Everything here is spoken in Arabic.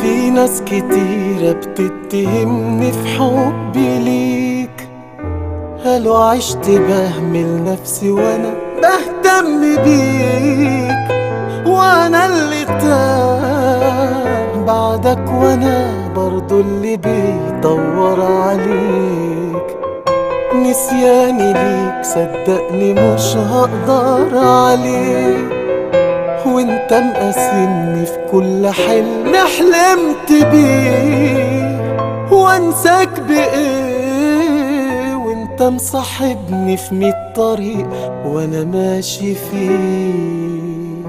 في ناس كتيرة بتتهمني في حبي ليك، قالوا عشت بهمل نفسي وانا بهتم بيك، وانا اللي تاه بعدك، وانا برضو اللي بيدور عليك. نسياني ليك صدقني مش هقدر عليه، وانت مقاسمني في كل حلم حلمت بيه، وانساك بايه وانت مصاحبني في 100 طريق وانا ماشي فيه.